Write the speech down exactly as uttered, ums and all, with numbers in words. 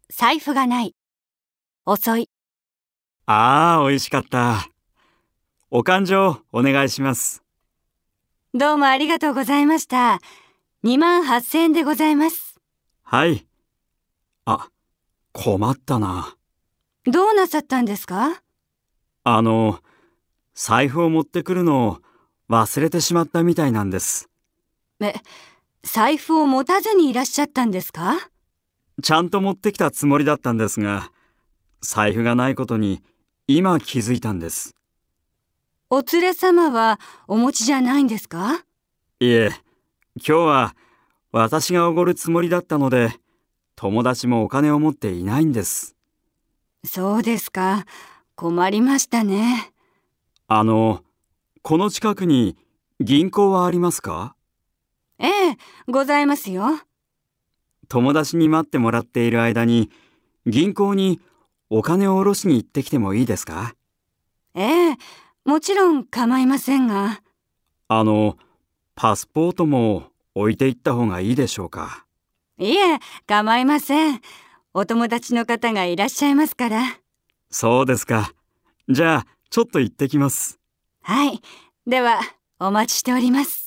財布がない。遅い。 ああ、美味しかった。お勘定お願いします。 どうもありがとうございました。にまんはっせんえんでございます。 はい。あ、困ったな。 どうなさったんですか？ あの、財布を持ってくるのを忘れてしまったみたいなんです。 え、財布を持たずにいらっしゃったんですか？ ちゃんと持ってきたつもりだったんですが、財布がないことに今気づいたんです。 お連れ様はお持ちじゃないんですか？ いえ、今日は私がおごるつもりだったので、友達もお金を持っていないんです。 そうですか。困りましたね。 あの、この近くに銀行はありますか？ ええ、ございますよ。 友達に待ってもらっている間に、銀行にお金を下ろしに行ってきてもいいですか？ ええ、もちろん構いませんが。 あの、パスポートも置いていった方がいいでしょうか？ いえ、構いません。お友達の方がいらっしゃいますから。 そうですか。じゃあ、ちょっと行ってきます。 はい。では、お待ちしております。